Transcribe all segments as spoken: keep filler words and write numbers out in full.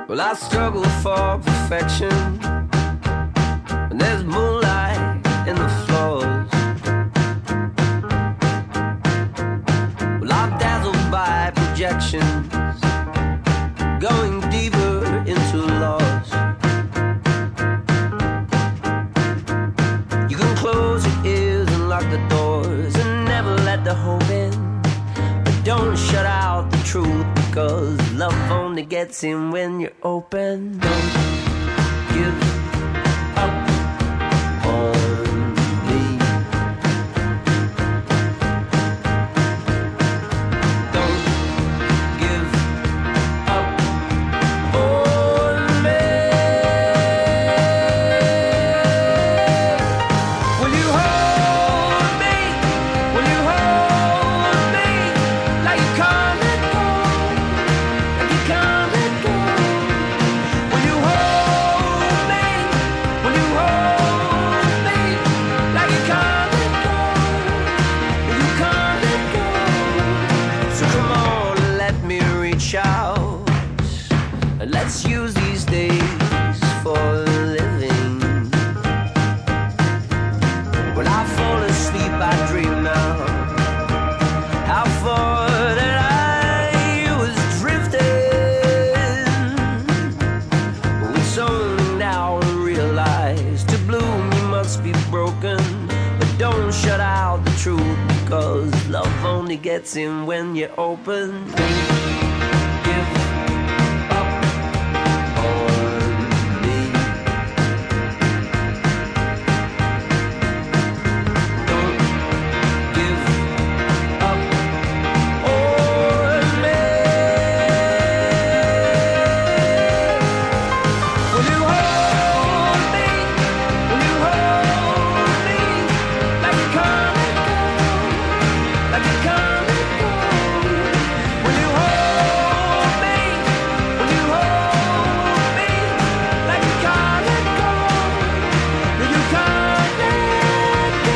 Well, I struggle for perfection, and there's moonlight in the floors. Well, I'm dazzled by projections, going deeper into loss. You can close your ears and lock the doors and never let the hope in, but don't shut out the truth, because love only gets in when you're open. Don't give up on me. Don't give up on me. Will you hold me? Will you hold me like you can't let go? Like you can't let go. Will you hold me? Will you hold me like you can't let go? Like you can't let go. So come on, let me reach out, and let's use these days for living. When I fall asleep, I dream now how far that I was drifting. It's only now I realize to bloom you must be broken, but don't shut out the truth, because love only gets in when you're open. Give up on me. Don't give up on me. Will you hold me? Will you hold me like you can't let go? Like you can't let go. Will you hold me? Will you hold me like you can't let go? Like you can't let go.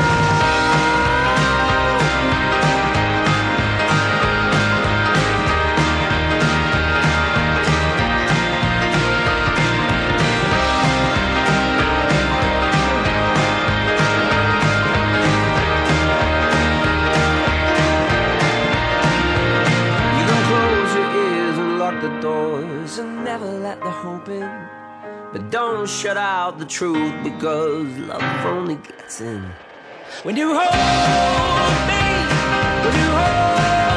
You can close your ears and lock the doors and never let the hope in, but don't shut out the truth, because love only gets in when you hold me. When you hold